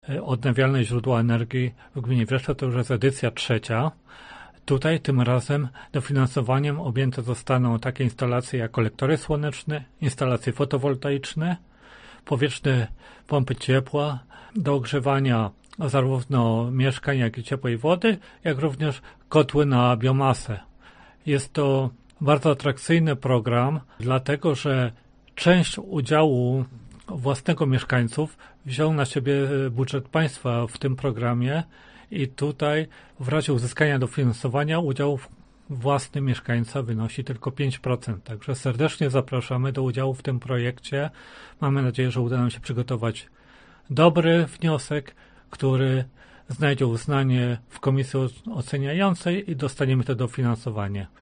odnawialne źródła energii w gminie Wrzeszczów. To już jest edycja 3. Tutaj tym razem dofinansowaniem objęte zostaną takie instalacje jak kolektory słoneczne, instalacje fotowoltaiczne, powietrzne pompy ciepła do ogrzewania zarówno mieszkań, jak i ciepłej wody, jak również kotły na biomasę. Jest to bardzo atrakcyjny program, dlatego że część udziału własnego mieszkańców wziął na siebie budżet państwa w tym programie i tutaj w razie uzyskania dofinansowania udział własny mieszkańca wynosi tylko 5%. Także serdecznie zapraszamy do udziału w tym projekcie. Mamy nadzieję, że uda nam się przygotować dobry wniosek, który znajdzie uznanie w komisji oceniającej i dostaniemy to dofinansowanie.